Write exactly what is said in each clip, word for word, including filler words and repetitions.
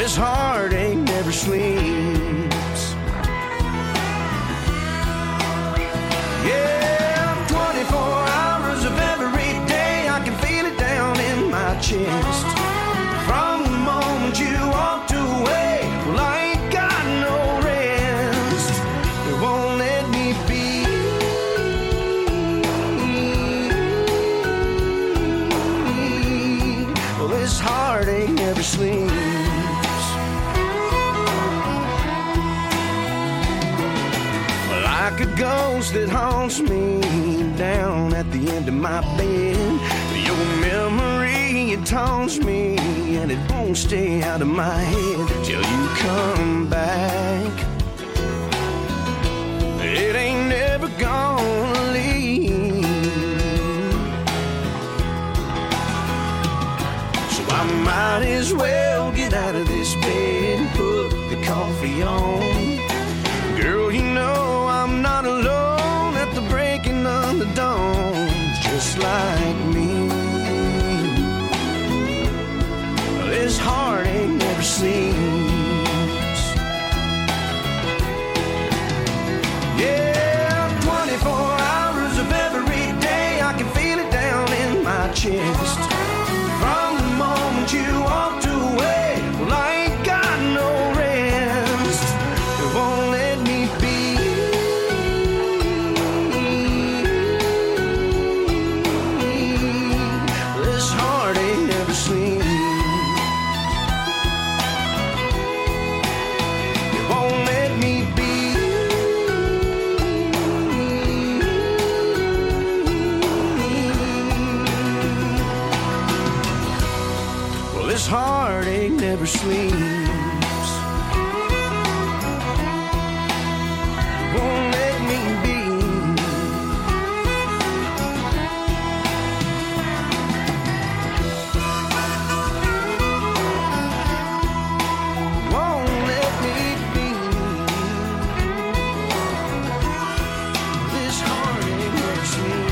this heartache never sleeps. Yeah, twenty-four hours of every day, I can feel it down in my chest. From the moment you walked away, well, I ain't got no rest. It won't let me be. Well, this heartache never sleeps. Well, like a ghost that haunts me down at the end of my bed. Your memory, it taunts me, and it won't stay out of my head till you come back. It ain't never gonna leave. So I might as well get out of this bed and put the coffee on. Girl, you know I'm not alone at the breaking of the dawn. Just like me, this heartache never sleeps. Yeah, twenty-four hours of every day, I can feel it down in my chest. From the moment you walked away, well, I ain't got no rest. It won't let me be. This heartache never sleeps. This heartache never sleeps. Won't let me be. Won't let me be. This heartache never sleeps.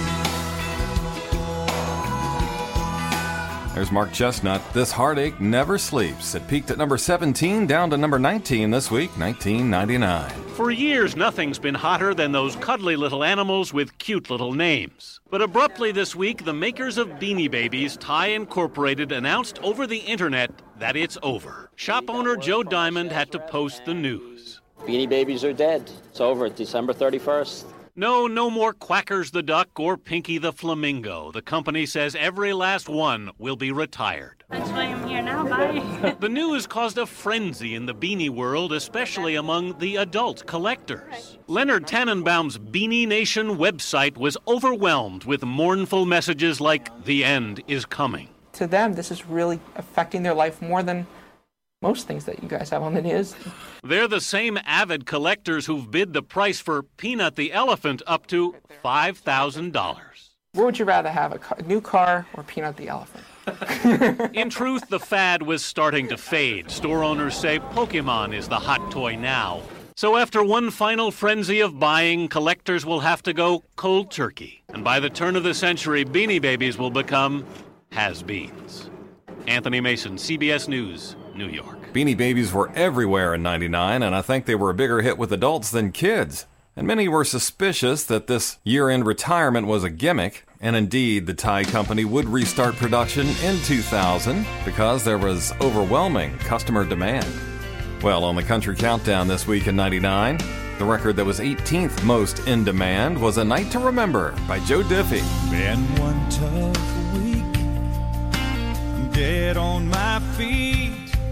There's Mark Chestnut. This heartache never sleeps. It peaked at number seventeen, down to number nineteen this week, nineteen ninety-nine. For years, nothing's been hotter than those cuddly little animals with cute little names. But abruptly this week, the makers of Beanie Babies, Ty Incorporated, announced over the internet that it's over. Shop owner Joe Diamond had to post the news. Beanie Babies are dead. It's over December thirty-first. No, no more Quackers the Duck or Pinky the Flamingo. The company says every last one will be retired. That's why I'm here now, bye. The news caused a frenzy in the beanie world, especially among the adult collectors. Leonard Tannenbaum's Beanie Nation website was overwhelmed with mournful messages like, "The end is coming." To them, this is really affecting their life more than most things that you guys have on the news. They're the same avid collectors who've bid the price for Peanut the Elephant up to five thousand dollars. What would you rather have, a, car, a new car or Peanut the Elephant? In truth, the fad was starting to fade. Store owners say Pokemon is the hot toy now. So after one final frenzy of buying, collectors will have to go cold turkey. And by the turn of the century, Beanie Babies will become has-beens. Anthony Mason, C B S News, New York. Beanie Babies were everywhere in ninety-nine, and I think they were a bigger hit with adults than kids. And many were suspicious that this year-end retirement was a gimmick, and indeed the Ty company would restart production in two thousand because there was overwhelming customer demand. Well, on the Country Countdown this week in ninety-nine, the record that was eighteenth most in demand was A Night to Remember by Joe Diffie. Been one tough week, I'm dead on my feet,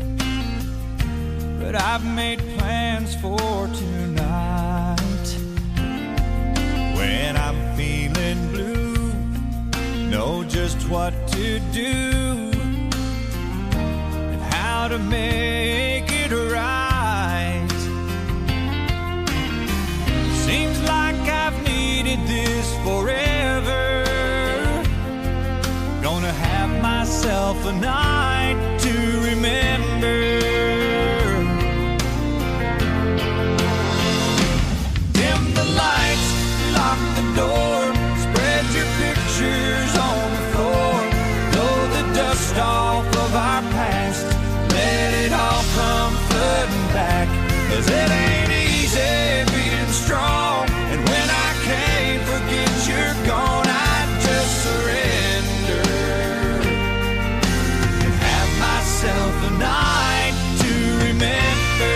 but I've made plans for tonight. When I'm feeling blue, know just what to do and how to make it right. Seems like I've needed this forever. Gonna have myself a night to remember. Dim the lights, lock the door, spread your pictures on the floor, blow the dust off of our past, let it all 'cause it ain't easy being strong. And when I can't forget you're gone, I just surrender and have myself a night to remember.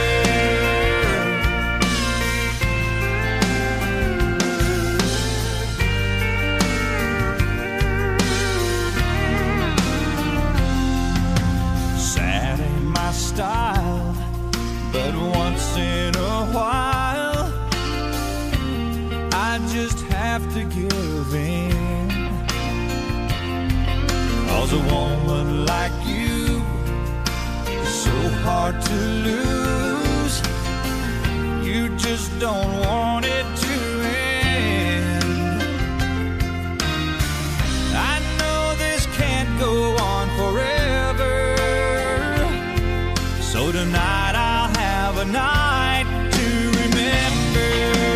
Sad ain't my style, but once in a while I just have to give in. 'Cause a woman like you is so hard to lose. You just don't want it to end. I know this can't go on forever, so tonight I'll have a night to remember.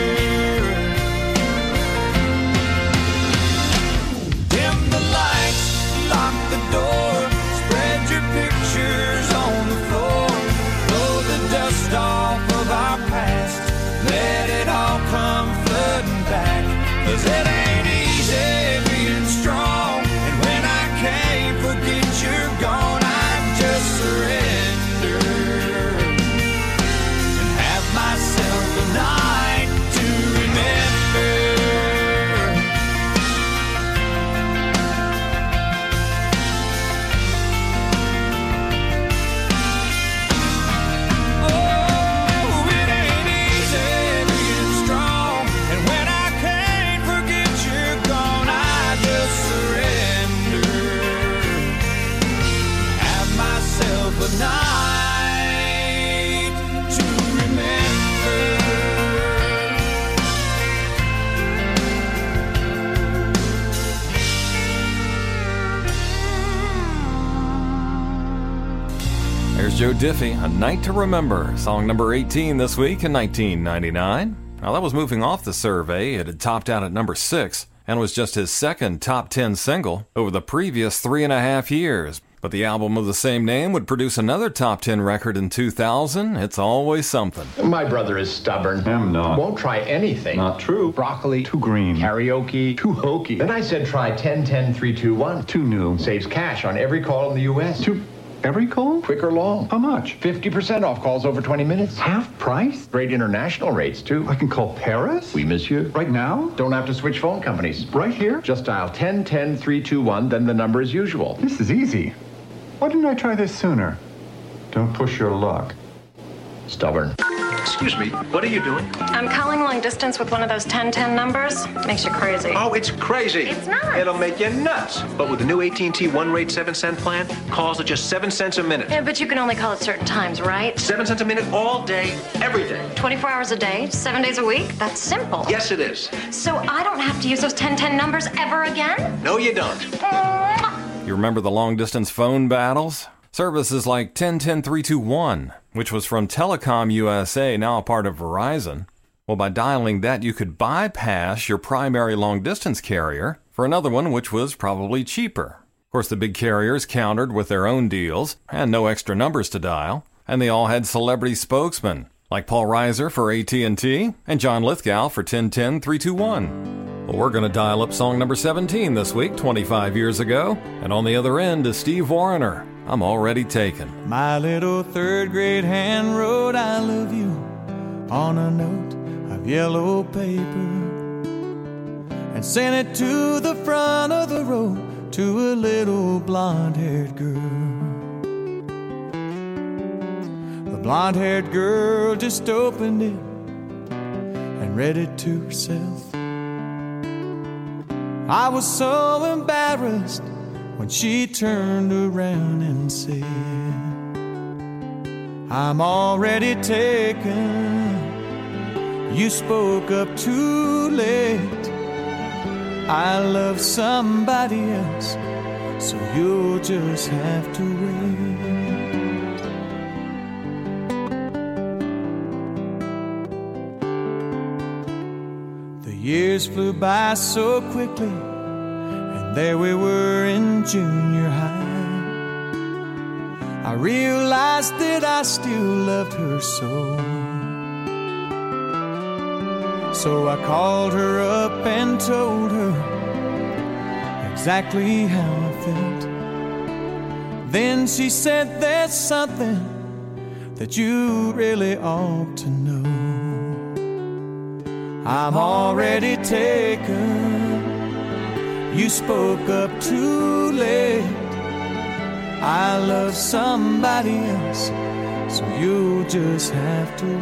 Dim the lights, lock the door, spread your pictures on the floor, blow the dust off of our past, let it all come flooding back. 'Cause it ain't easy being strong, and when I can't forget you're gone, I just surrender and have myself a night to remember. Oh, it ain't easy being strong, and when I can't forget you're gone, I just surrender, have myself a night to remember. There's Joe Diffie, A Night to Remember, song number eighteen this week in nineteen ninety-nine. Now that was moving off the survey. It had topped out at number six and was just his second top ten single over the previous three and a half years. But the album of the same name would produce another top ten record in two thousand. It's always something. My brother is stubborn. I'm not. Won't try anything. Not true. Broccoli. Too green. Karaoke. Too hokey. Then I said try ten ten three two one. Too new. Saves cash on every call in the U S. Too... Every call? Quick or long. How much? fifty percent off calls over twenty minutes. Half price? Great international rates, too. I can call Paris? Oui, monsieur. Right now? Don't have to switch phone companies. Right here? Just dial ten ten three two one, then the number as usual. This is easy. Why didn't I try this sooner? Don't push your luck. Stubborn. Excuse me, what are you doing? I'm calling long distance with one of those ten ten numbers. Makes you crazy. Oh, it's crazy. It's not. It'll make you nuts. But with the new A T and T One Rate seven cent plan, calls are just seven cents a minute. Yeah, but you can only call at certain times, right? seven cents a minute all day, every day. twenty-four hours a day, seven days a week? That's simple. Yes, it is. So I don't have to use those ten ten numbers ever again? No, you don't. You remember the long-distance phone battles? Services like ten ten three two one, which was from Telecom U S A, now a part of Verizon. Well, by dialing that, you could bypass your primary long-distance carrier for another one which was probably cheaper. Of course, the big carriers countered with their own deals and no extra numbers to dial, and they all had celebrity spokesmen, like Paul Reiser for A T and T and John Lithgow for ten ten three two one. Well, we're going to dial up song number seventeen this week, twenty-five years ago, and on the other end is Steve Wariner, I'm Already Taken. My little third grade hand wrote I love you on a note of yellow paper and sent it to the front of the road to a little blonde-haired girl. The blonde-haired girl just opened it and read it to herself. I was so embarrassed when she turned around and said, I'm already taken. You spoke up too late. I love somebody else, so you'll just have to wait. The years flew by so quickly, and there we were in junior high. I realized that I still loved her so. So I called her up and told her exactly how I felt. Then she said, there's something that you really ought to know. I'm already taken. You spoke up too late. I love somebody else, so you'll just have to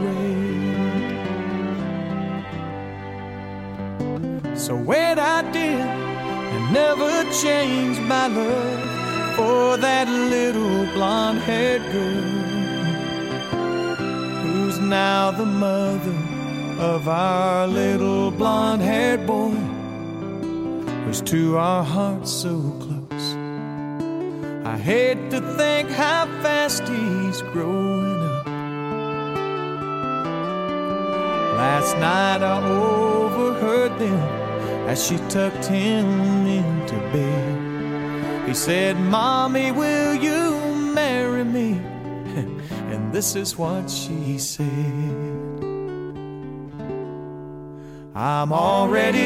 wait. So wait, I did, and never changed my love for that little blonde-haired girl who's now the mother of our little blonde-haired boy, who's to our hearts so close. I hate to think how fast he's growing up. Last night I overheard them as she tucked him into bed. He said, Mommy, will you marry me? And this is what she said. I'm already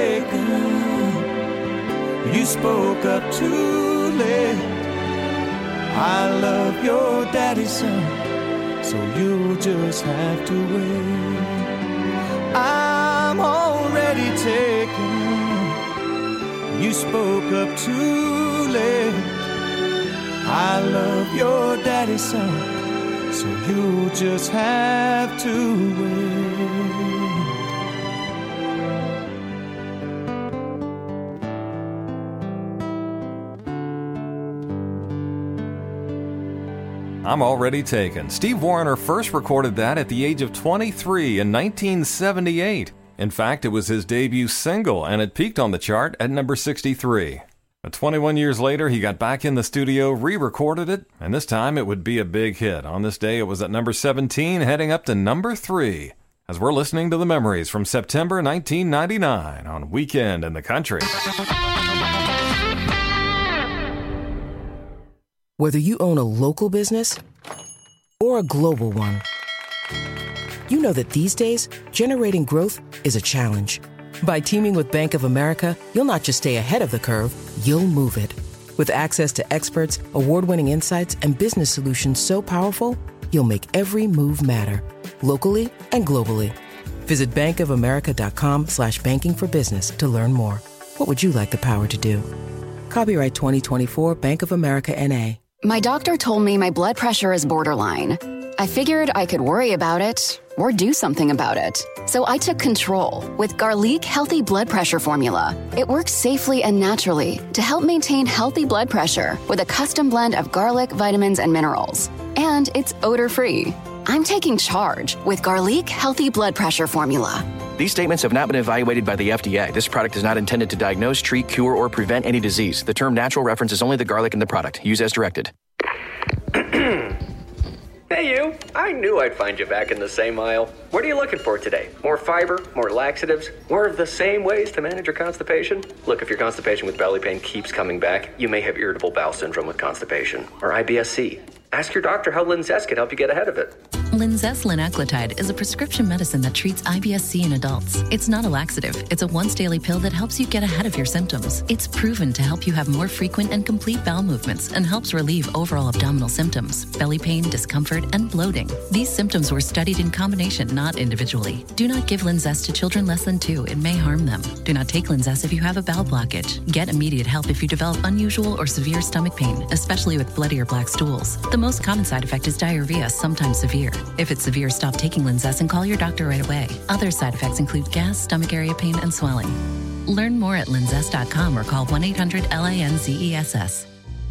taken. You spoke up too late. I love your daddy's son, so you'll just have to wait. I'm already taken. You spoke up too late. I love your daddy's son, so you'll just have to wait. I'm Already Taken. Steve Wariner first recorded that at the age of twenty-three in nineteen seventy-eight. In fact, it was his debut single, and it peaked on the chart at number sixty-three. But twenty-one years later, he got back in the studio, re-recorded it, and this time it would be a big hit. On this day, it was at number seventeen, heading up to number three, as we're listening to the memories from September nineteen ninety-nine on Weekend in the Country. Whether you own a local business or a global one, you know that these days, generating growth is a challenge. By teaming with Bank of America, you'll not just stay ahead of the curve, you'll move it. With access to experts, award-winning insights, and business solutions so powerful, you'll make every move matter, locally and globally. Visit bankofamerica.com slash banking for business to learn more. What would you like the power to do? Copyright twenty twenty-four Bank of America N A. My doctor told me my blood pressure is borderline. I figured I could worry about it or do something about it. So I took control with Garlic Healthy Blood Pressure Formula. It works safely and naturally to help maintain healthy blood pressure with a custom blend of garlic, vitamins, and minerals. And it's odor-free. I'm taking charge with Garlic Healthy Blood Pressure Formula. These statements have not been evaluated by the F D A. This product is not intended to diagnose, treat, cure, or prevent any disease. The term natural references only the garlic in the product. Use as directed. Hey you, I knew I'd find you back in the same aisle. What are you looking for today? More fiber, more laxatives, more of the same ways to manage your constipation? Look, if your constipation with belly pain keeps coming back, you may have irritable bowel syndrome with constipation, or I B S C. Ask your doctor how Linzess can help you get ahead of it. Linzess linaclotide is a prescription medicine that treats I B S C in adults. It's not a laxative. It's a once-daily pill that helps you get ahead of your symptoms. It's proven to help you have more frequent and complete bowel movements and helps relieve overall abdominal symptoms, belly pain, discomfort, and bloating. These symptoms were studied in combination, not individually. Do not give Linzess to children less than two. It may harm them. Do not take Linzess if you have a bowel blockage. Get immediate help if you develop unusual or severe stomach pain, especially with bloody or black stools. The most common side effect is diarrhea, sometimes severe. If it's severe, stop taking Linzess and call your doctor right away. Other side effects include gas, stomach area pain, and swelling. Learn more at linzess dot com or call one eight hundred L A N Z E S S.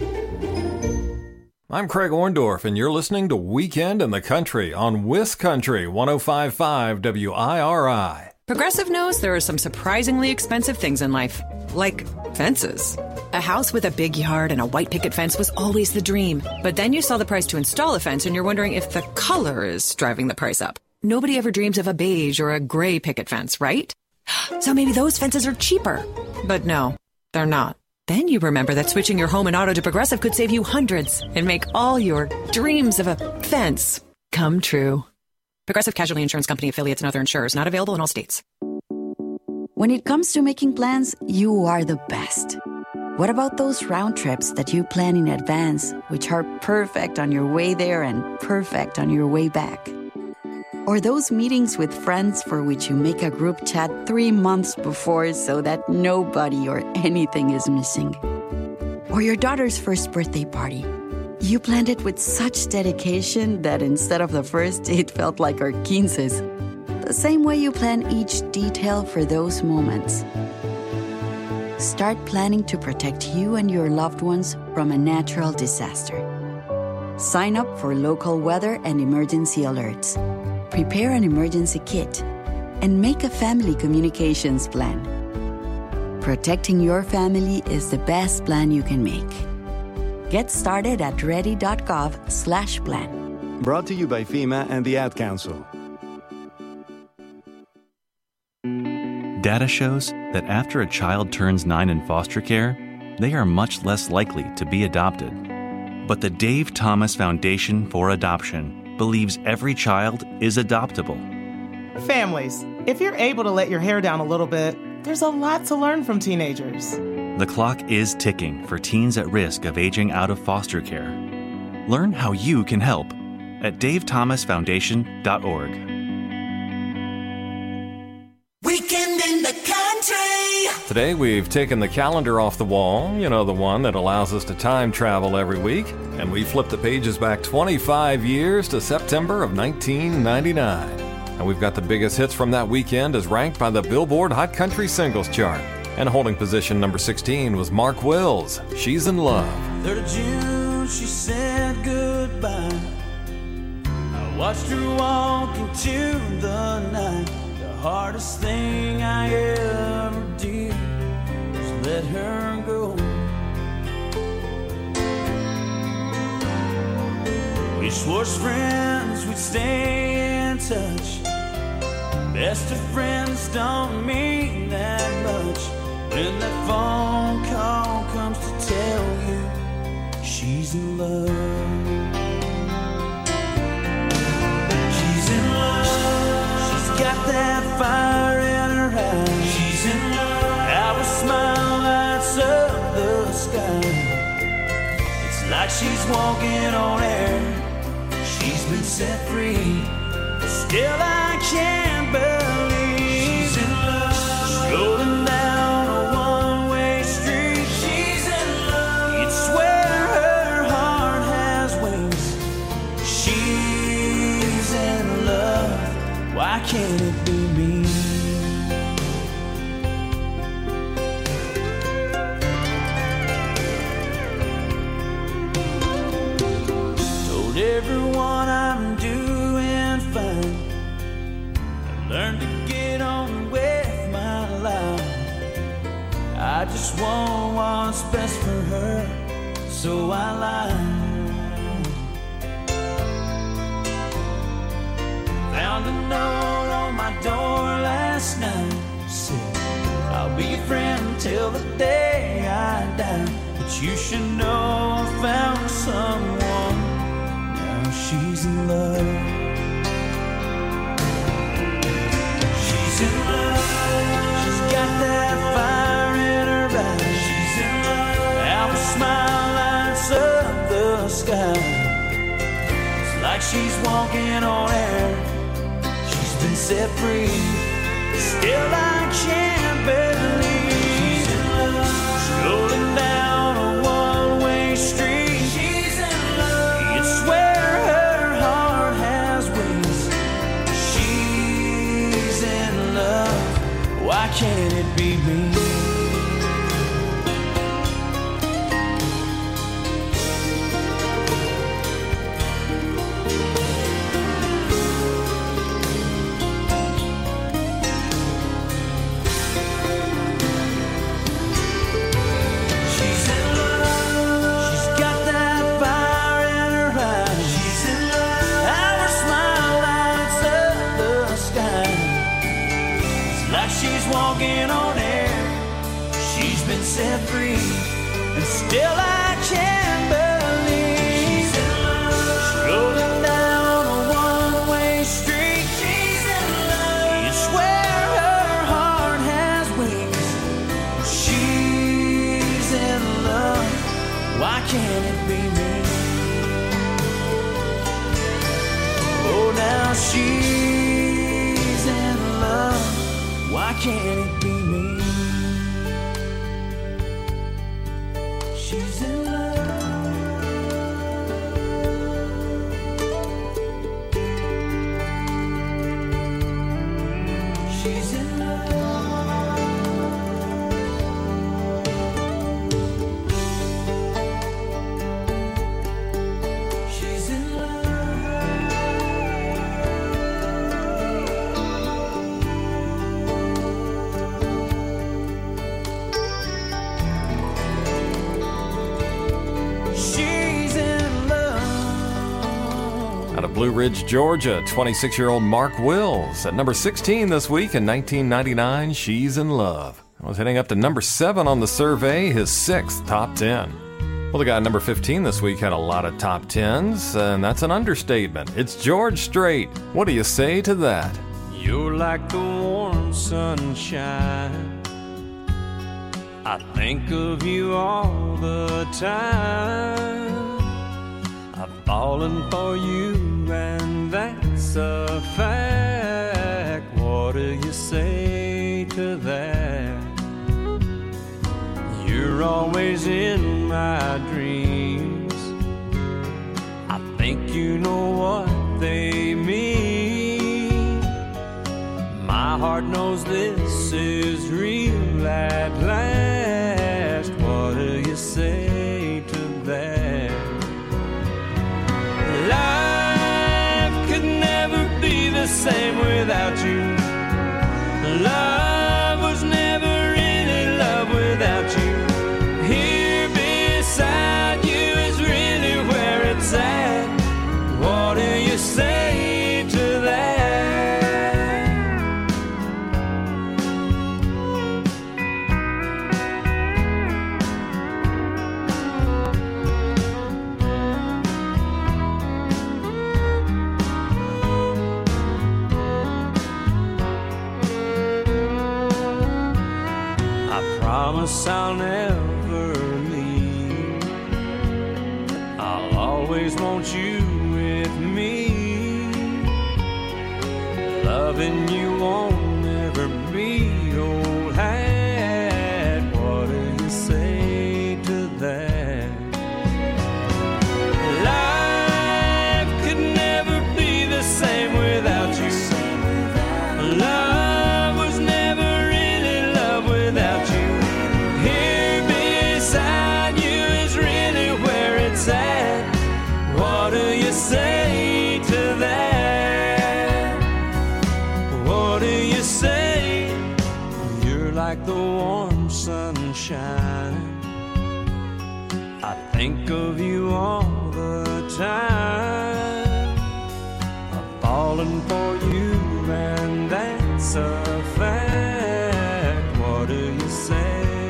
I'm Craig Orndorff, and you're listening to Weekend in the Country on Wiss Country one oh five point five W I R I. Progressive knows there are some surprisingly expensive things in life, like fences. A house with a big yard and a white picket fence was always the dream. But then you saw the price to install a fence and you're wondering if the color is driving the price up. Nobody ever dreams of a beige or a gray picket fence, right? So maybe those fences are cheaper. But no, they're not. Then you remember that switching your home and auto to Progressive could save you hundreds and make all your dreams of a fence come true. Progressive Casualty Insurance Company affiliates and other insurers not available in all states. When it comes to making plans, you are the best. What about those round trips that you plan in advance, which are perfect on your way there and perfect on your way back? Or those meetings with friends for which you make a group chat three months before so that nobody or anything is missing? Or your daughter's first birthday party. You planned it with such dedication that instead of the first, it felt like our quinces. The same way you plan each detail for those moments. Start planning to protect you and your loved ones from a natural disaster. Sign up for local weather and emergency alerts. Prepare an emergency kit. And make a family communications plan. Protecting your family is the best plan you can make. Get started at ready.gov slash plan. Brought to you by FEMA and the Ad Council. Data shows that after a child turns nine in foster care, they are much less likely to be adopted. But the Dave Thomas Foundation for Adoption believes every child is adoptable. Families, if you're able to let your hair down a little bit, there's a lot to learn from teenagers. The clock is ticking for teens at risk of aging out of foster care. Learn how you can help at dave thomas foundation dot org. Weekend in the country. Today we've taken the calendar off the wall, you know, the one that allows us to time travel every week, and we flipped the pages back twenty-five years to September of nineteen ninety-nine. And we've got the biggest hits from that weekend as ranked by the Billboard Hot Country Singles Chart. And holding position number sixteen was Mark Wills, She's in Love. third of June, she said goodbye. I watched her walk into the night. The hardest thing I ever did was let her go. We swore as friends we'd stay in touch. Best of friends don't mean that much when that phone call comes to tell you she's in love. She's in love. She's got that fire in her eyes. She's in love. How a smile lights up the sky. It's like she's walking on air. She's been set free. Still I can't believe she's in love. She's rolling down a one-way street. She's in love. You'd swear her heart has wings. She's in love. Why can't it be me? Told everyone I'm doing fine. Learn to get on with my life. I just want what's best for her, so I lied. Found a note on my door last night. Said, I'll be your friend till the day I die. But you should know I found someone. Now she's in love. She's in love. She's got that fire in her eyes. She's in love. How a smile lights up the sky. It's like she's walking on air. She's been set free. Still I can't believe she's in love. She's rolling down a one-way street. She's in love. You'd swear her heart has wings. She's in love. Why can't it be me? can't it be me? Oh, now she's in love. Why can't it be me? She's in love. She's in love. She's in Out of Blue Ridge, Georgia, twenty-six-year-old Mark Wills. At number sixteen this week in nineteen ninety-nine, She's in Love. I was heading up to number seven on the survey, his sixth top ten. Well, the guy at number fifteen this week had a lot of top tens, and that's an understatement. It's George Strait. What do you say to that? You're like the warm sunshine. I think of you all the time. I've fallen for you, and that's a fact. What do you say to that? You're always in my dreams. I think you know what they mean. My heart knows this is real at last. What do you say to that? Life could never be the same without you. Love was never really love without you. Here beside you is really where it's at. What do you say to that? Promise I'll never leave. I'll always want you with me. Loving you won't ever be old hat. What do you say to that? Life could never be the same without you. Love was never really love without you. Here beside you is really where it's at. What do you say to that? What do you say? You're like the warm sunshine. I think of you all the time. I'm falling for you, and that's a fact. What do you say?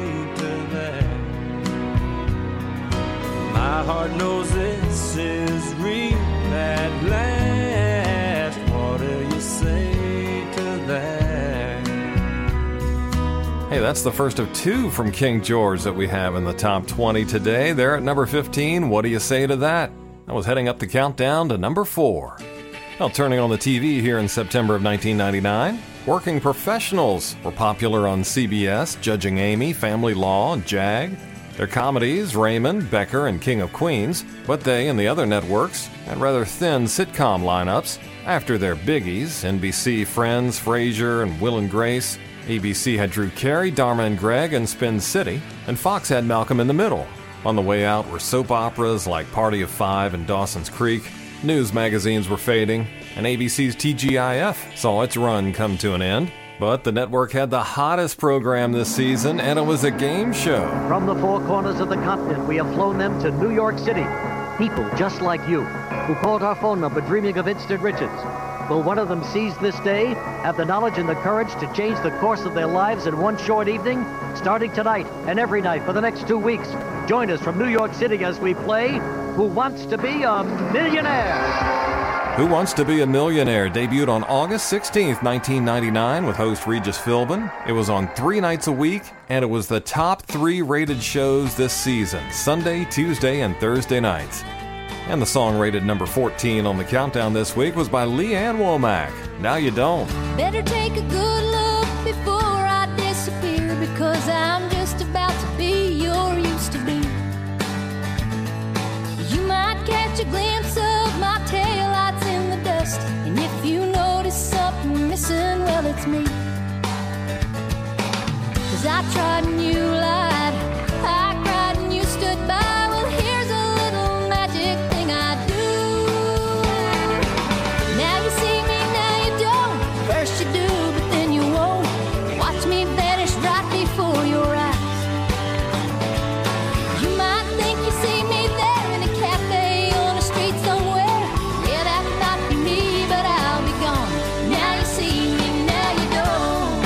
My heart knows this is real at last. What do you say to that? Hey, that's the first of two from King George that we have in the top twenty today. They're at number fifteen. What do you say to that? I was heading up the countdown to number four. Well, turning on the T V here in September of nineteen ninety-nine, Working Professionals were popular on C B S, Judging Amy, Family Law, and JAG. Their comedies, Raymond, Becker, and King of Queens, but they and the other networks had rather thin sitcom lineups. After their biggies, N B C, Friends, Frasier, and Will and Grace, A B C had Drew Carey, Dharma and Greg, and Spin City, and Fox had Malcolm in the Middle. On the way out were soap operas like Party of Five and Dawson's Creek, news magazines were fading, and A B C's T G I F saw its run come to an end. But the network had the hottest program this season, and it was a game show. From the four corners of the continent, we have flown them to New York City. People just like you, who called our phone number dreaming of instant riches. Will one of them seize this day, have the knowledge and the courage to change the course of their lives in one short evening? Starting tonight and every night for the next two weeks. Join us from New York City as we play Who Wants to Be a Millionaire? Who Wants to Be a Millionaire debuted on August sixteenth, nineteen ninety-nine with host Regis Philbin. It was on three nights a week, and it was the top three rated shows this season, Sunday, Tuesday, and Thursday nights. And the song rated number fourteen on the countdown this week was by Leanne Womack, Now You Don't. Better take a good look before I disappear, because I'm just about to be your used to be. You might catch a glimpse of my taillights in the dust, and if you notice something missing, well, it's me. Cause I tried and you lied, I cried and you stood by. Well, here's a little magic thing I do. Now you see me, now you don't. First you do, but then you won't. Watch me vanish right before your eyes. You might think you see me there in a cafe on the street somewhere. Yeah, that might be me, but I'll be gone. Now you see me, now you don't.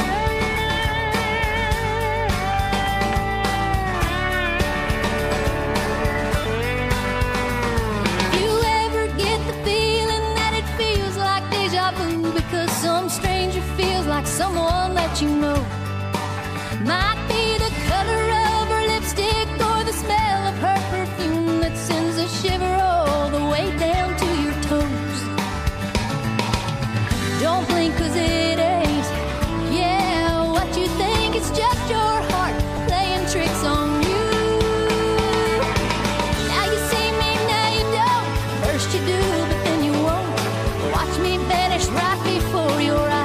If you ever get the feeling that it feels like deja vu, because some stranger feels like someone that you know, might be the color of her lipstick or the smell of her perfume that sends a shiver all the way down to your toes. Don't blink, cause it ain't, yeah, what you think. It's just your heart playing tricks on you. Now you see me, now you don't. First you do, but then you won't. Watch me vanish right before your eyes.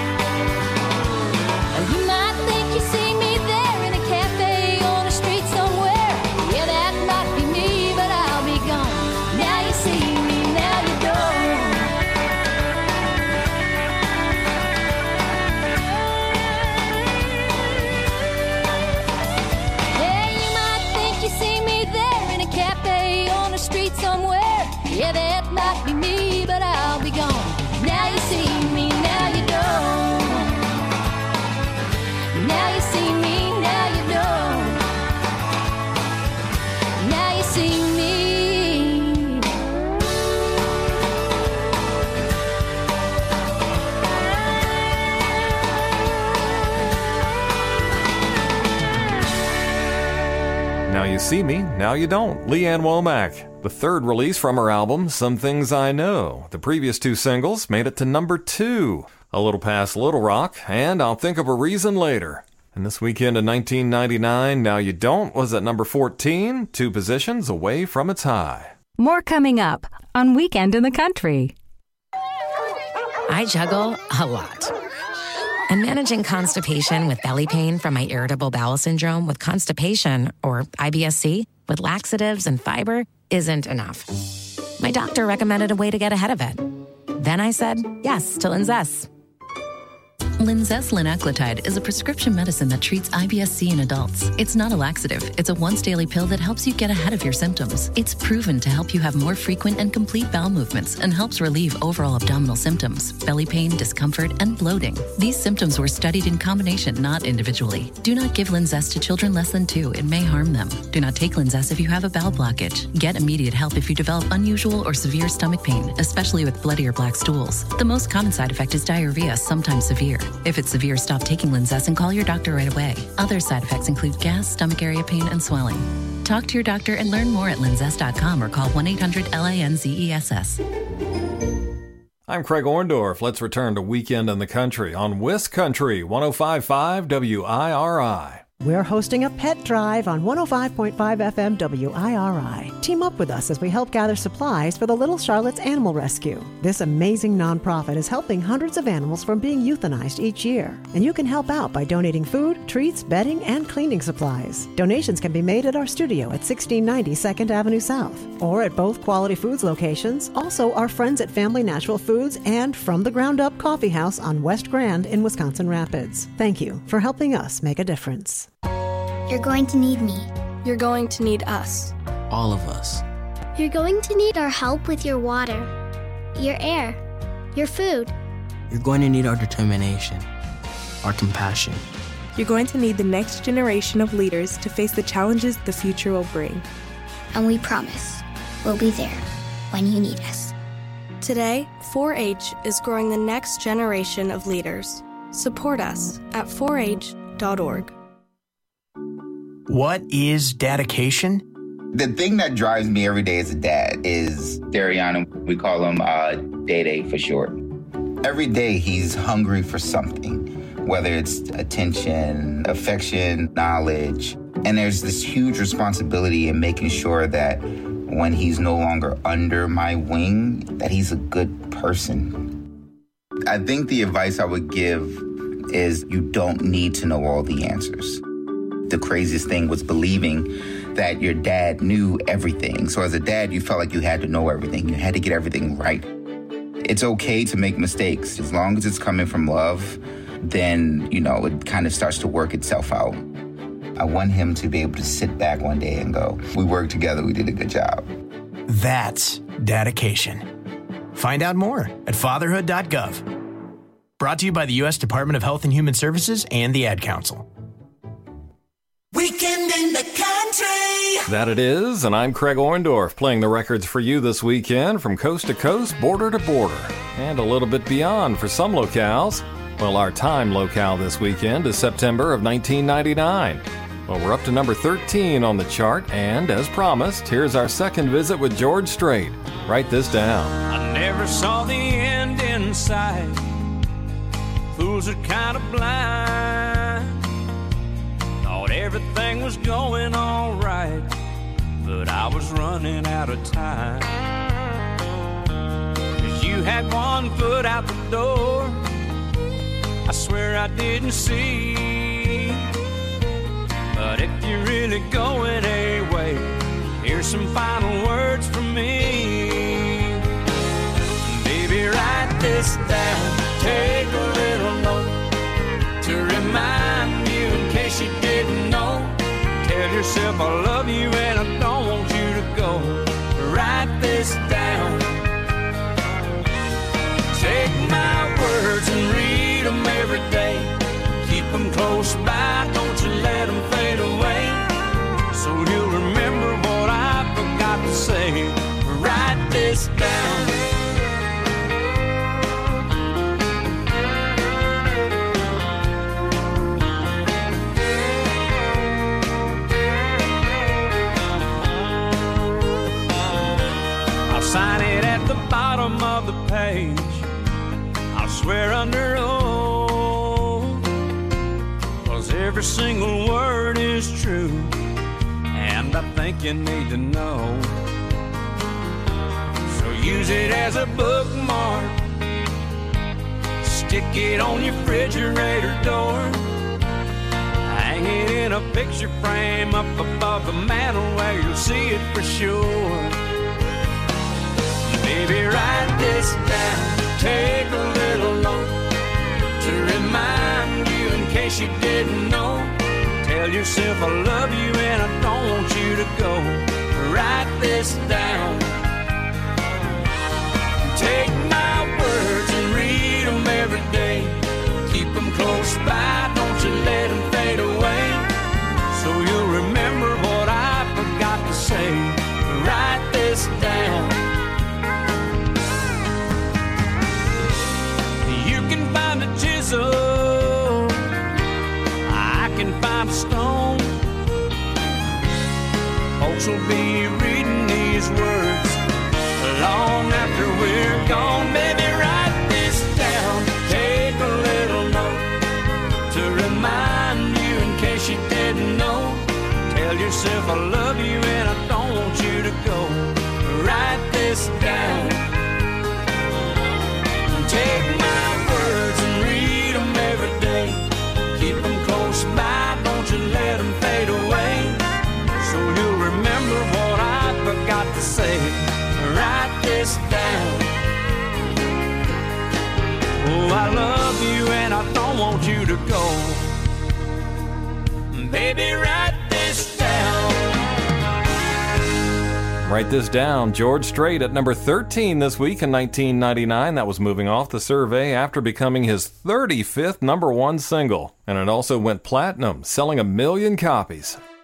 You might think you see me there in a cafe on the street somewhere. Yeah, that might be me, but I'll be gone. Now you see me, now you don't. Hey, you might think you see me there in a cafe on the street somewhere. Yeah, that might be me, but I'll be gone. Now you see me, now you don't. Now you see me, now you don't. Now you see me. Now You See Me, Now You Don't. Leanne Womack, the third release from her album, Some Things I Know. The previous two singles made it to number two, A Little Past Little Rock and I'll Think of a Reason Later. And this weekend in nineteen ninety-nine, Now You Don't was at number fourteen, two positions away from its high. More coming up on Weekend in the Country. I juggle a lot. And managing constipation with belly pain from my irritable bowel syndrome with constipation, or I B S C, with laxatives and fiber isn't enough. My doctor recommended a way to get ahead of it. Then I said yes to Linzess. Linzess linaclotide is a prescription medicine that treats I B S C in adults. It's not a laxative. It's a once-daily pill that helps you get ahead of your symptoms. It's proven to help you have more frequent and complete bowel movements and helps relieve overall abdominal symptoms, belly pain, discomfort, and bloating. These symptoms were studied in combination, not individually. Do not give Linzess to children less than two. It may harm them. Do not take Linzess if you have a bowel blockage. Get immediate help if you develop unusual or severe stomach pain, especially with bloody or black stools. The most common side effect is diarrhea, sometimes severe. If it's severe, stop taking Linzess and call your doctor right away. Other side effects include gas, stomach area pain, and swelling. Talk to your doctor and learn more at linzess dot com or call one eight hundred L A N Z E S S. I'm Craig Orndorff. Let's return to Weekend in the Country on Wisc Country, one oh five point five W I R I. We're hosting a pet drive on one oh five point five F M W I R I. Team up with us as we help gather supplies for the Little Charlotte's Animal Rescue. This amazing nonprofit is helping hundreds of animals from being euthanized each year. And you can help out by donating food, treats, bedding, and cleaning supplies. Donations can be made at our studio at sixteen ninety second Avenue South or at both Quality Foods locations, also our friends at Family Natural Foods and From the Ground Up Coffee House on West Grand in Wisconsin Rapids. Thank you for helping us make a difference. You're going to need me. You're going to need us. All of us. You're going to need our help with your water, your air, your food. You're going to need our determination, our compassion. You're going to need the next generation of leaders to face the challenges the future will bring. And we promise we'll be there when you need us. Today, four H is growing the next generation of leaders. Support us at four H dot org. What is dedication? The thing that drives me every day as a dad is Dariana. We call him uh, Day-Day for short. Every day he's hungry for something, whether it's attention, affection, knowledge. And there's this huge responsibility in making sure that when he's no longer under my wing, that he's a good person. I think the advice I would give is you don't need to know all the answers. The craziest thing was believing that your dad knew everything. So as a dad, you felt like you had to know everything. You had to get everything right. It's okay to make mistakes. As long as it's coming from love, then, you know, it kind of starts to work itself out. I want him to be able to sit back one day and go, we worked together, we did a good job. That's dedication. Find out more at fatherhood dot gov. Brought to you by the U S Department of Health and Human Services and the Ad Council. Weekend in the country. That it is, and I'm Craig Orndorff, playing the records for you this weekend from coast to coast, border to border, and a little bit beyond for some locales. Well, our time locale this weekend is September of nineteen ninety-nine. Well, we're up to number thirteen on the chart, and as promised, here's our second visit with George Strait. Write this down. I never saw the end in sight. Fools are kind of blind. Thought everything was going all right, but I was running out of time. 'Cause you had one foot out the door, I swear I didn't see. But if you're really going away, here's some final words from me. Baby, write this down, take a little note to remind you in case you didn't know. Tell yourself I love you and I don't want you to go. Write this down. Take my words and read them every day. Keep them close by, don't you let them fade away. So you'll remember what I forgot to say. Write this down. I'll sign it at the bottom of the page. I'll swear under oath, 'cause every single word is true, and I think you need to know. So use it as a bookmark, stick it on your refrigerator door, hang it in a picture frame up above the mantel where you'll see it for sure. Baby, write this down, take a little note to remind you in case you didn't know. Tell yourself I love you and I don't want you to go. Write this down. Take my words and read them every day. Keep them close by, don't you let them fade away. So you'll remember what I forgot to say. Write this down. Find a chisel, I can find a stone. Folks will be reading these words long after we're gone. Baby, write this down, take a little note to remind you in case you didn't know. Tell yourself I love you and I don't want you to go. Write this down. Take my words and read them every day. Keep them close by, don't you let them fade away. So you'll remember what I forgot to say. Write this down. Oh, I love you and I don't want you to go. Baby, write this down. Write this down. George Strait at number thirteen this week in nineteen ninety-nine. That was moving off the survey after becoming his thirty-fifth number one single. And it also went platinum, selling a million copies.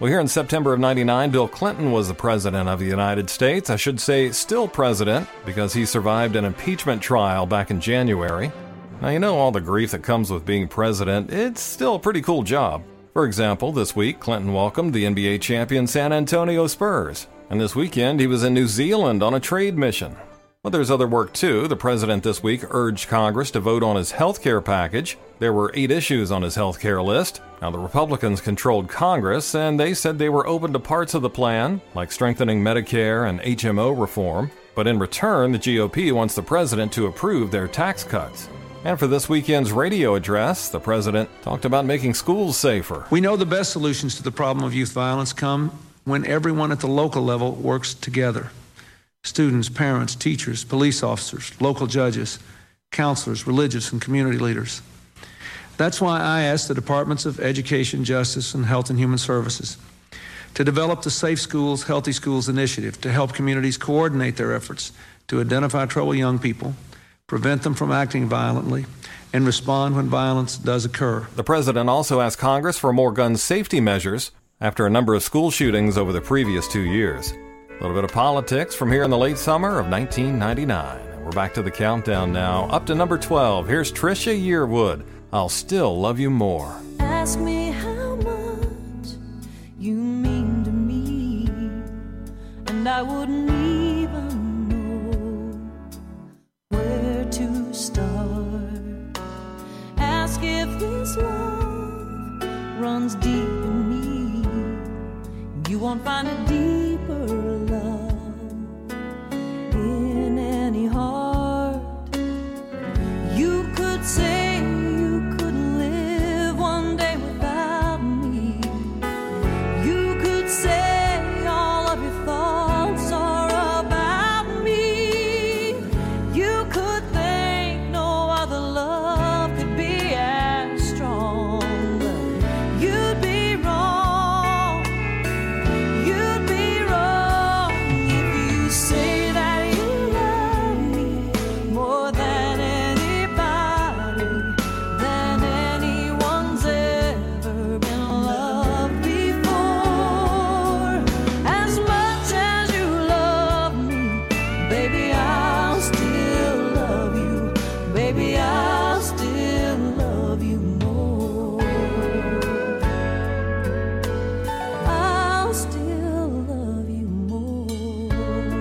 Well, here in September of ninety-nine, Bill Clinton was the president of the United States. I should say still president, because he survived an impeachment trial back in January. Now, you know all the grief that comes with being president. It's still a pretty cool job. For example, this week, Clinton welcomed the N B A champion San Antonio Spurs. And this weekend, he was in New Zealand on a trade mission. Well, there's other work, too. The president this week urged Congress to vote on his health care package. There were eight issues on his health care list. Now, the Republicans controlled Congress, and they said they were open to parts of the plan, like strengthening Medicare and H M O reform. But in return, the G O P wants the president to approve their tax cuts. And for this weekend's radio address, the president talked about making schools safer. We know the best solutions to the problem of youth violence come when everyone at the local level works together. Students, parents, teachers, police officers, local judges, counselors, religious and community leaders. That's why I asked the Departments of Education, Justice, and Health and Human Services to develop the Safe Schools, Healthy Schools initiative to help communities coordinate their efforts to identify troubled young people, prevent them from acting violently, and respond when violence does occur. The president also asked Congress for more gun safety measures after a number of school shootings over the previous two years. A little bit of politics from here in the late summer of nineteen ninety-nine. We're back to the countdown now. Up to number twelve. Here's Trisha Yearwood. I'll Still Love You More. Ask me how much you mean to me, and I wouldn't even know where to start. Ask if this love runs deep in me. You won't find it deeper love in any heart. You could say you couldn't live one day without me. You could say all of your thoughts are about me. You could think no other love could be as strong, but you'd be wrong. You'd be wrong if you say that you love me more than anybody, than anyone's ever been loved before. As much as you love me, baby, I'll still love you. Baby, I'll still love you more. I'll still love you more.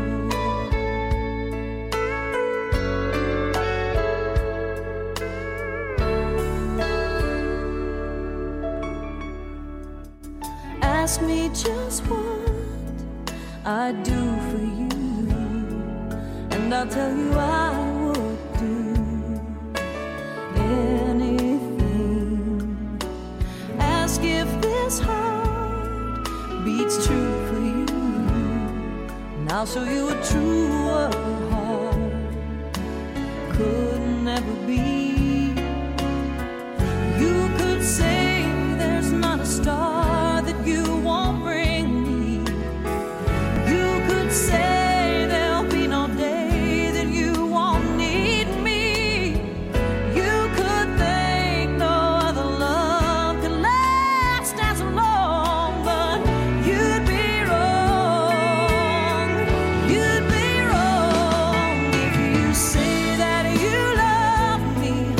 Ask me just what I'd do for you, and I'll tell you I would do anything. Ask if this heart beats true for you, and I'll show you a truer heart could never be. You could say there's not a star that you won't bring me. You could say there'll be no day that you won't need me. You could think no other love could last as long, but you'd be wrong. You'd be wrong if you say that you love me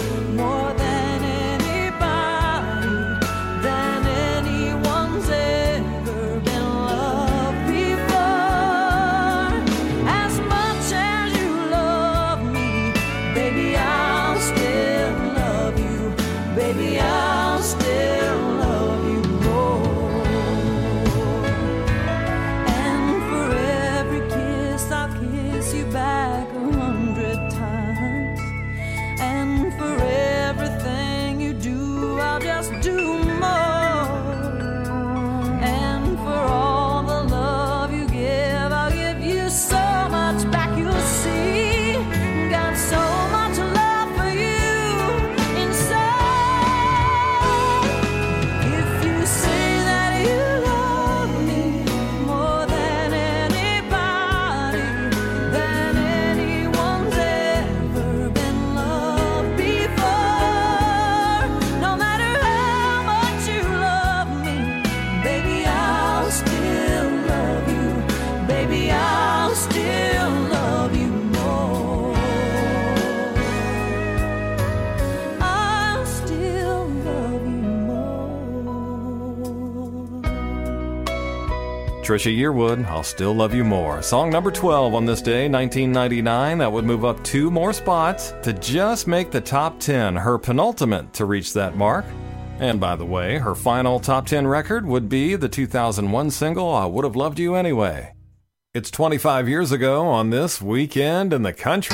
Trisha Yearwood, I'll Still Love You More. Song number twelve on this day, nineteen ninety-nine. That would move up two more spots to just make the top ten, her penultimate to reach that mark. And by the way, her final top ten record would be the two thousand one single, I Would Have Loved You Anyway. It's twenty-five years ago on this Weekend in the Country.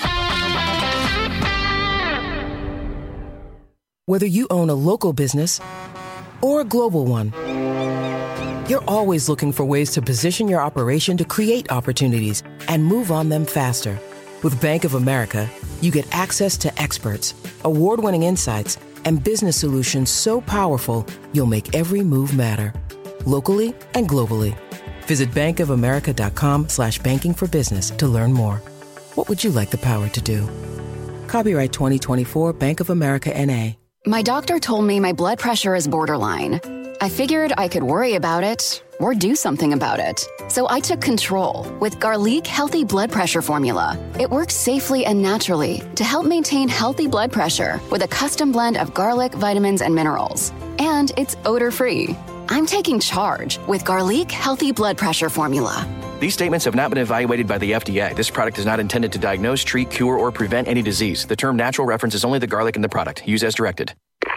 Whether you own a local business or a global one, you're always looking for ways to position your operation to create opportunities and move on them faster. With Bank of America, you get access to experts, award-winning insights, and business solutions so powerful, you'll make every move matter, locally and globally. Visit bankofamerica.com slash banking for business to learn more. What would you like the power to do? Copyright twenty twenty-four Bank of America N A. My doctor told me my blood pressure is borderline. I figured I could worry about it or do something about it. So I took control with Garlic Healthy Blood Pressure Formula. It works safely and naturally to help maintain healthy blood pressure with a custom blend of garlic, vitamins, and minerals. And it's odor-free. I'm taking charge with Garlic Healthy Blood Pressure Formula. These statements have not been evaluated by the F D A. This product is not intended to diagnose, treat, cure, or prevent any disease. The term natural references only the garlic in the product. Use as directed.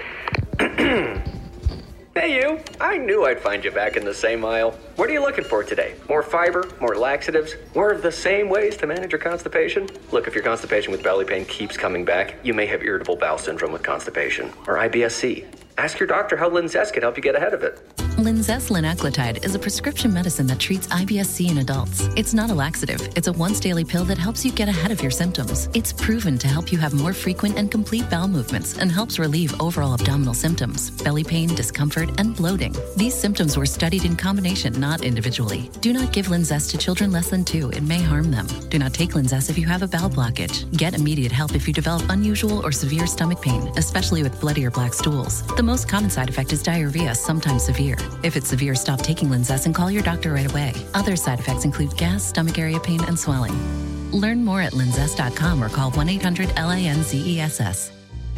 Hey you, I knew I'd find you back in the same aisle. What are you looking for today? More fiber, more laxatives, more of the same ways to manage your constipation? Look, if your constipation with belly pain keeps coming back, you may have irritable bowel syndrome with constipation, or I B S C. Ask your doctor how Linzess can help you get ahead of it. Linzess linaclotide is a prescription medicine that treats I B S C in adults. It's not a laxative. It's a once-daily pill that helps you get ahead of your symptoms. It's proven to help you have more frequent and complete bowel movements and helps relieve overall abdominal symptoms, belly pain, discomfort, and bloating. These symptoms were studied in combination, not individually. Do not give Linzess to children less than two. It may harm them. Do not take Linzess if you have a bowel blockage. Get immediate help if you develop unusual or severe stomach pain, especially with bloody or black stools. The most common side effect is diarrhea, sometimes severe. If it's severe, stop taking Linzess and call your doctor right away. Other side effects include gas, stomach area pain, and swelling. Learn more at linzess dot com or call one eight hundred L A N Z E S S.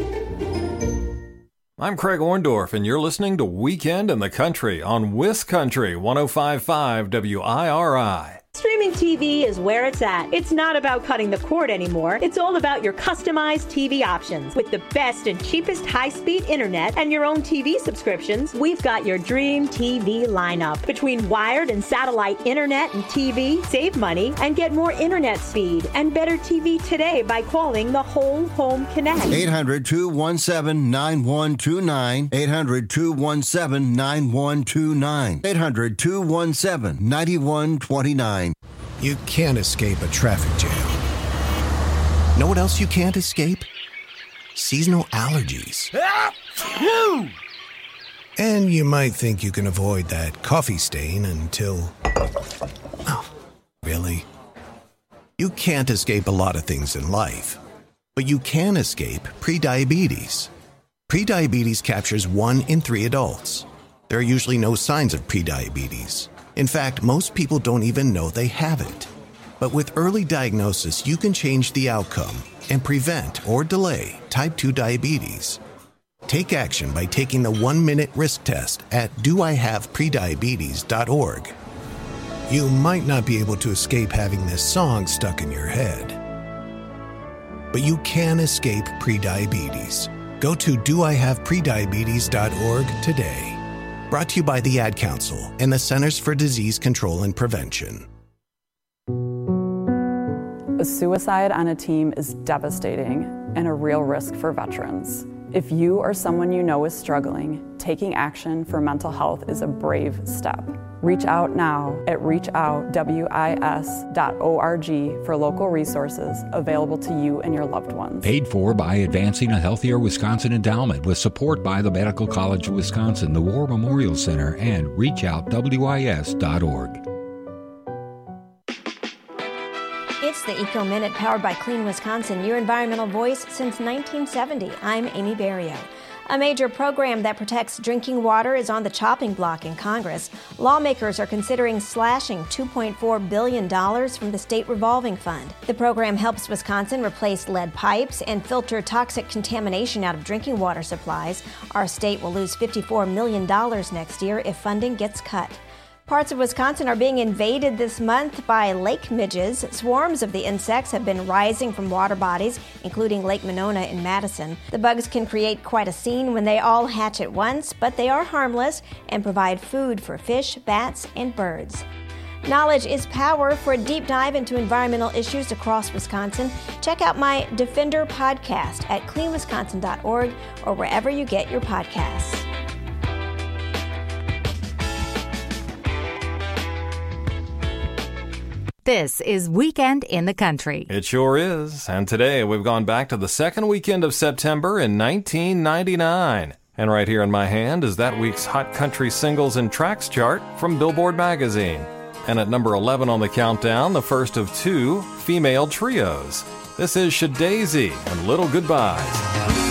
I'm Craig Orndorff, and you're listening to Weekend in the Country on WisCountry one oh five point five W I R I. Streaming T V is where it's at. It's not about cutting the cord anymore. It's all about your customized T V options. With the best and cheapest high-speed internet and your own T V subscriptions, we've got your dream T V lineup. Between wired and satellite internet and T V, save money and get more internet speed and better T V today by calling the Whole Home Connect. eight hundred, two one seven, nine one two nine. eight hundred, two one seven, nine one two nine. eight hundred, two one seven, nine one two nine. You can't escape a traffic jam. Know what else you can't escape? Seasonal allergies. And you might think you can avoid that coffee stain until... Oh, really? You can't escape a lot of things in life, but you can escape prediabetes. Prediabetes captures one in three adults. There are usually no signs of prediabetes. In fact, most people don't even know they have it. But with early diagnosis, you can change the outcome and prevent or delay type two diabetes. Take action by taking the one-minute risk test at do I have prediabetes dot org. You might not be able to escape having this song stuck in your head, but you can escape prediabetes. Go to do I have prediabetes dot org today. Brought to you by the Ad Council and the Centers for Disease Control and Prevention. A suicide on a team is devastating and a real risk for veterans. If you or someone you know is struggling, taking action for mental health is a brave step. Reach out now at reach out wis dot org for local resources available to you and your loved ones. Paid for by Advancing a Healthier Wisconsin Endowment with support by the Medical College of Wisconsin, the War Memorial Center, and reach out wis dot org. It's the Eco Minute powered by Clean Wisconsin, your environmental voice since nineteen seventy. I'm Amy Barrio. A major program that protects drinking water is on the chopping block in Congress. Lawmakers are considering slashing two point four billion dollars from the state revolving fund. The program helps Wisconsin replace lead pipes and filter toxic contamination out of drinking water supplies. Our state will lose fifty-four million dollars next year if funding gets cut. Parts of Wisconsin are being invaded this month by lake midges. Swarms of the insects have been rising from water bodies, including Lake Monona in Madison. The bugs can create quite a scene when they all hatch at once, but they are harmless and provide food for fish, bats, and birds. Knowledge is power. For a deep dive into environmental issues across Wisconsin, check out my Defender podcast at clean wisconsin dot org or wherever you get your podcasts. This is Weekend in the Country. It sure is. And today we've gone back to the second weekend of September in nineteen ninety-nine. And right here in my hand is that week's Hot Country Singles and Tracks chart from Billboard magazine. And at number eleven on the countdown, the first of two female trios. This is Shadazy and Little Goodbyes.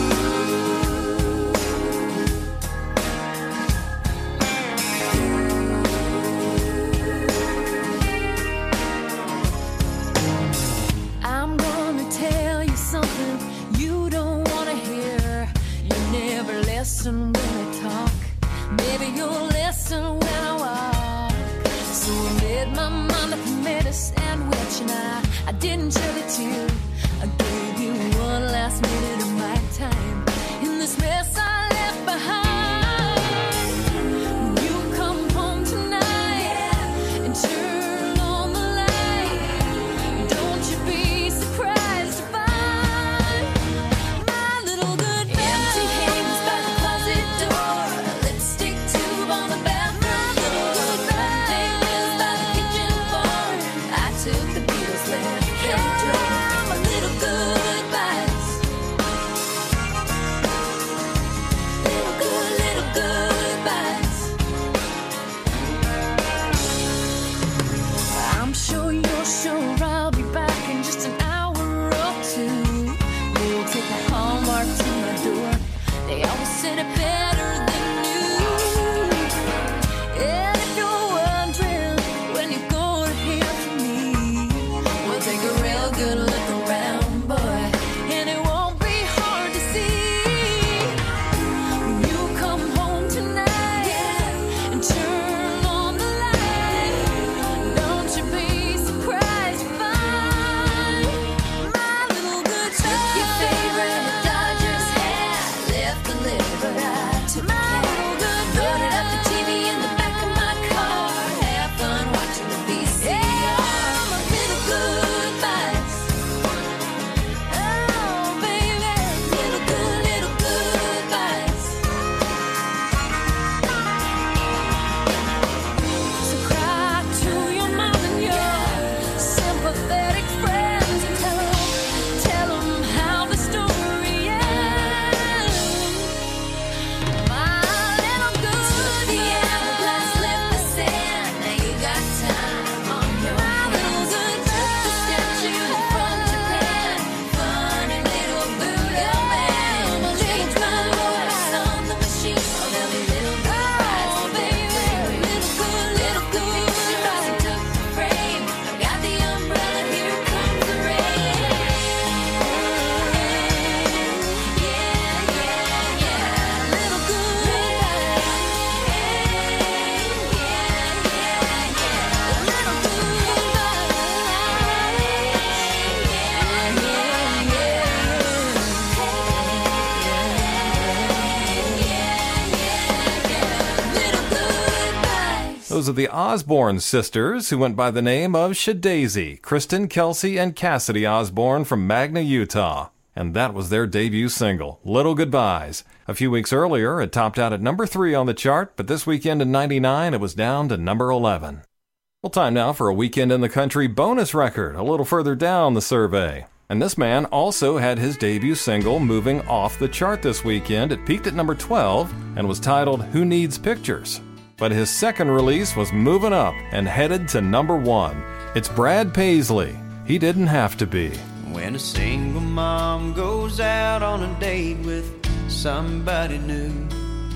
Those are the Osborne sisters, who went by the name of Shadazy, Kristen, Kelsey, and Cassidy Osborne from Magna, Utah. And that was their debut single, Little Goodbyes. A few weeks earlier, it topped out at number three on the chart, but this weekend in ninety-nine, it was down to number eleven. Well, time now for a Weekend in the Country bonus record, a little further down the survey. And this man also had his debut single moving off the chart this weekend. It peaked at number twelve and was titled Who Needs Pictures? But his second release was moving up and headed to number one. It's Brad Paisley. He didn't have to be. When a single mom goes out on a date with somebody new,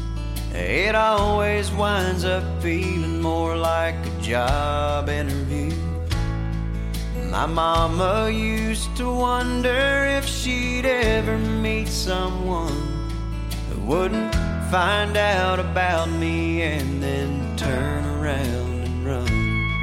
it always winds up feeling more like a job interview. My mama used to wonder if she'd ever meet someone who wouldn't find out about me and then turn around around and run.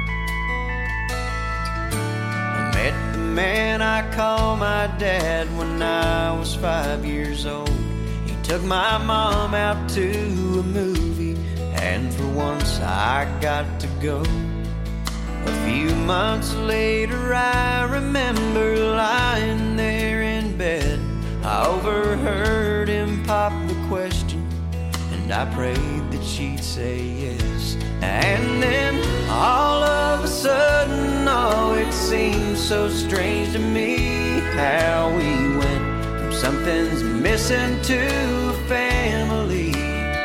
I met the man I call my dad when I was five years old. He took my mom out to a movie, and for once I got to go. A few months later I remember lying there in bed. I overheard him pop the question, and I prayed that she'd say yes. And then all of a sudden, oh, it seemed so strange to me how we went from something's missing to a family.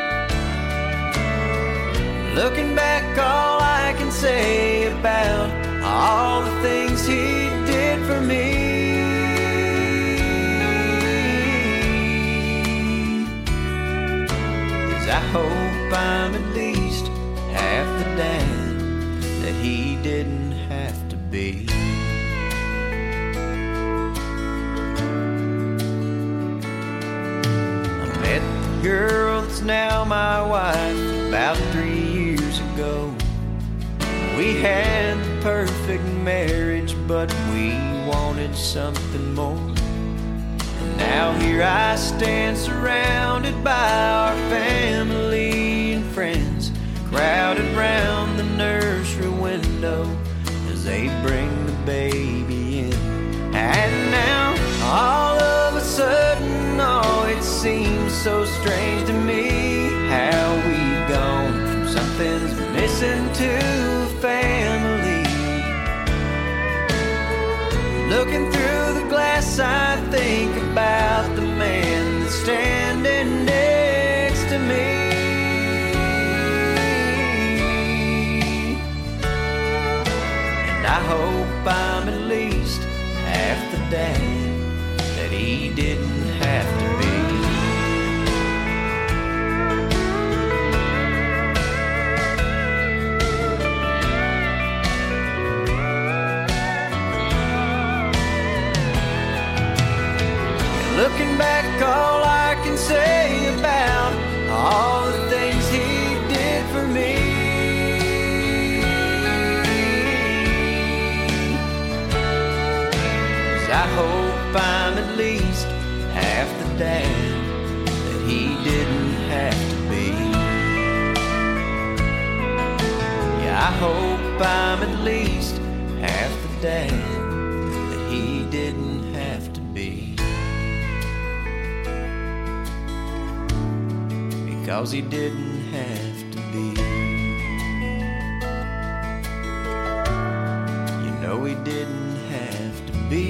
Looking back, all I can say about all the things he did for me is I hope I'm at least half the dad that he didn't have to be. I met the girl that's now my wife about three years ago. We had the perfect marriage, but we wanted something more. And now here I stand surrounded by our family and friends, crowded round the nursery window as they bring the baby in. And now all of a sudden, oh, it seems so strange to me how we've gone from something's missing to a family. Looking through the glass, I think about the man that's standing next to me. And I hope I'm at least half the dad that he didn't have to be. Looking back, all I can say about all the things he did for me is I hope I'm at least half the dad that he didn't have to be. Yeah, I hope I'm at least half the dad that he didn't have to be. Because he didn't have to be. You know he didn't have to be.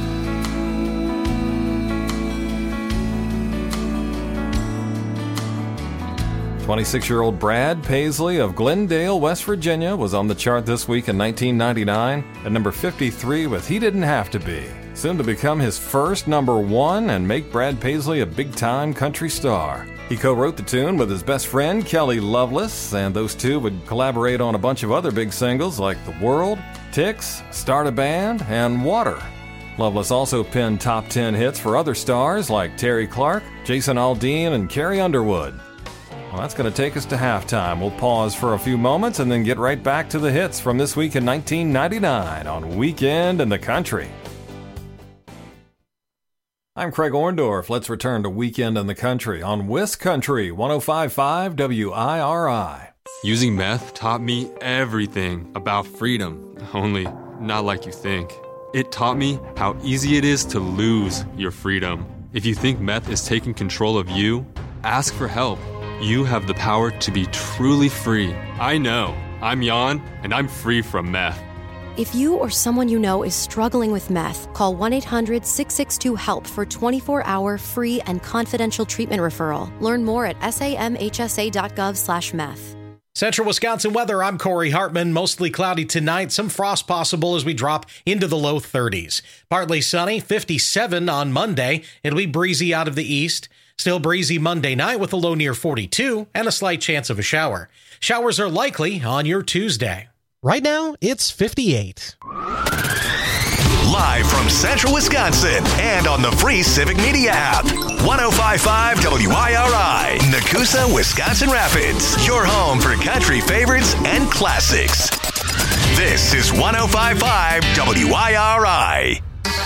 twenty-six-year-old Brad Paisley of Glendale, West Virginia, was on the chart this week in nineteen ninety-nine at number fifty-three with He Didn't Have to Be, soon to become his first number one and make Brad Paisley a big-time country star. He co-wrote the tune with his best friend, Kelly Loveless, and those two would collaborate on a bunch of other big singles like The World, Tix, Start a Band, and Water. Loveless also penned top ten hits for other stars like Terry Clark, Jason Aldean, and Carrie Underwood. Well, that's going to take us to halftime. We'll pause for a few moments and then get right back to the hits from this week in nineteen ninety-nine on Weekend in the Country. I'm Craig Orndorff. Let's return to Weekend in the Country on Wisc Country one oh five point five W I R I. Using meth taught me everything about freedom, only not like you think. It taught me how easy it is to lose your freedom. If you think meth is taking control of you, ask for help. You have the power to be truly free. I know. I'm Jan, and I'm free from meth. If you or someone you know is struggling with meth, call one eight hundred six six two HELP for twenty-four hour free and confidential treatment referral. Learn more at samhsa.gov slash meth. Central Wisconsin weather, I'm Corey Hartman. Mostly cloudy tonight, some frost possible as we drop into the low thirties. Partly sunny, fifty-seven on Monday. It'll be breezy out of the east. Still breezy Monday night with a low near forty-two and a slight chance of a shower. Showers are likely on your Tuesday. Right now, it's fifty-eight. Live from Central Wisconsin and on the free Civic Media app. one oh five point five W I R I, Nakusa, Wisconsin Rapids. Your home for country favorites and classics. This is one oh five point five W I R I.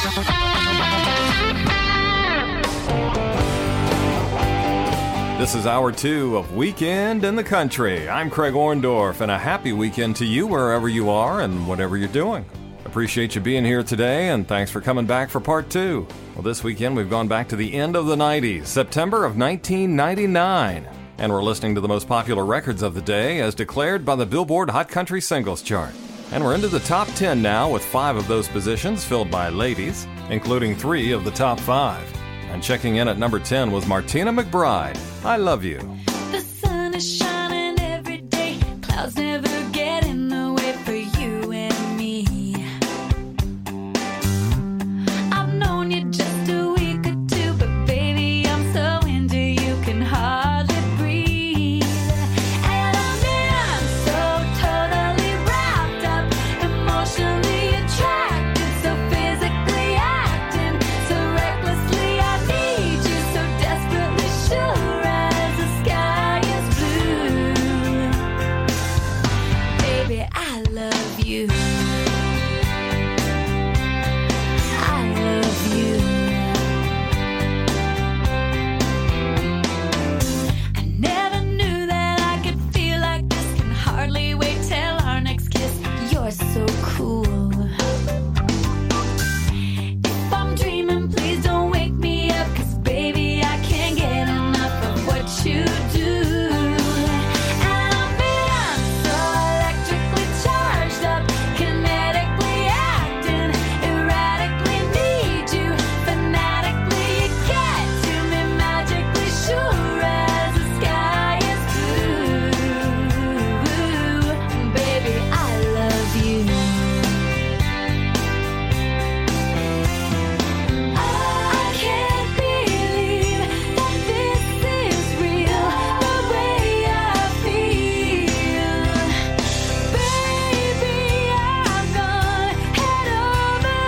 This is hour two of Weekend in the Country. I'm Craig Orndorff, and a happy weekend to you wherever you are and whatever you're doing. Appreciate you being here today, and thanks for coming back for part two. Well, this weekend we've gone back to the end of the nineties, September of nineteen ninety-nine, and we're listening to the most popular records of the day as declared by the Billboard Hot Country Singles Chart. And we're into the top ten now, with five of those positions filled by ladies, including three of the top five. And checking in at number ten was Martina McBride, I Love You. The sun is shining every day, clouds never get in the way for you and me. I've known you just a week or two, but baby, I'm so into you, can hardly breathe. And I'm in, so totally wrapped up, emotionally attracted, so physically acting, so recklessly I need you, so desperately sure as the sky is blue. Baby, I love you. I love you. I never knew that I could feel like this. Can hardly wait till our next kiss. You're so cool. If I'm dreaming, please don't wake me up, 'cause baby, I can't get enough of what you do. And I'm in, so electrically charged up, kinetically acting, erratically need you, fanatically you get to me, magically sure as the sky is blue. Baby, I love you. I can't believe that this is real, the way I feel. Baby, I'm gone head over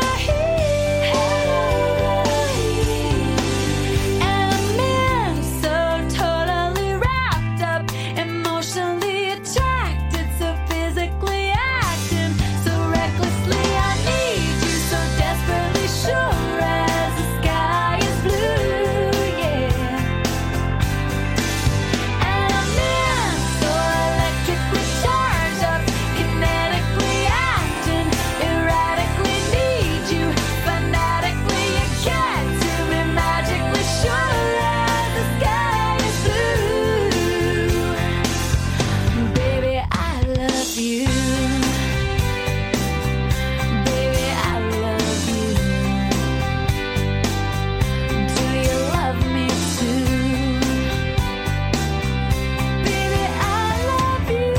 heels. And I'm in, so totally wrapped up, emotionally attracted, so physically acting, so recklessly I need you, so desperately sure as the sky is blue, yeah. And I'm in, so electrically charged up, kinetically acting, erratically need you, fanatically you get to me, magically sure as the sky is blue. Baby, I love you. Baby, I love you. Do you love me too? Baby, I love you.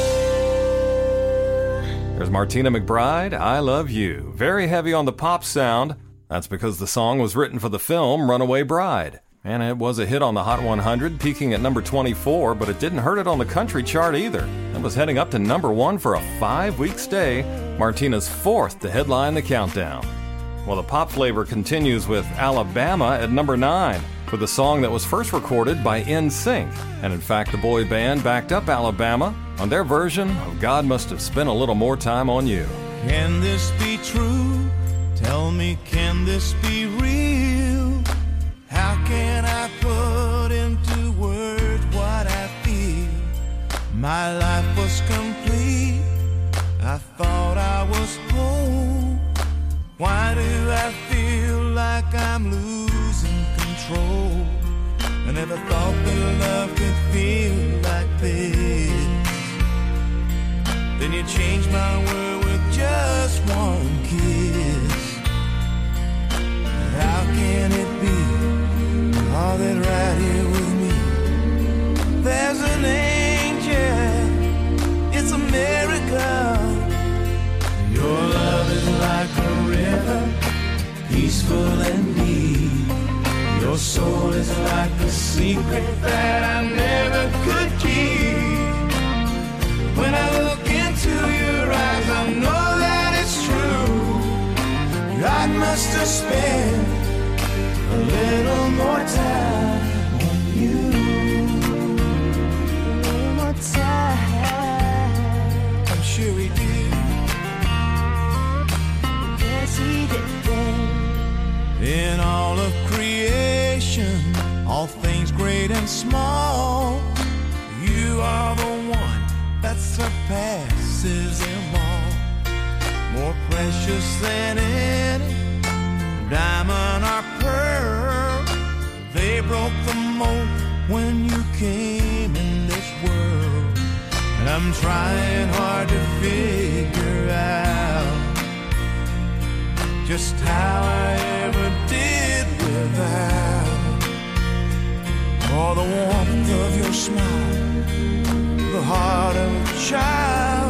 There's Martina McBride, I Love You. Very heavy on the pop sound. That's because the song was written for the film Runaway Bride. And it was a hit on the Hot one hundred, peaking at number twenty-four, but it didn't hurt it on the country chart either. It was heading up to number one for a five-week stay, Martina's fourth to headline the countdown. Well, the pop flavor continues with Alabama at number nine, with a song that was first recorded by N Sync. And in fact, the boy band backed up Alabama on their version of God Must Have Spent a Little More Time on You. Can this be true? Tell me, can this be real? How can I put into words what I feel? My life was complete. I thought I was whole. Why do I feel like I'm losing control? I never thought that love could feel like this. Then you changed my world with just one kiss. How can it be all that right here with me? There's an angel, it's a miracle. Your love is like a river, peaceful and deep. Your soul is like a secret that I never could keep. When I look into your eyes, I know that it's true. God must have spent a a little more time on you. A little more time. I'm sure he did. Yes, he did. In all of creation, all things great and small, you are the one that surpasses them all. More precious than any diamond or pearl. They broke the mold when you came in this world. And I'm trying hard to figure out just how I ever did without all the warmth of your smile, the heart of a child.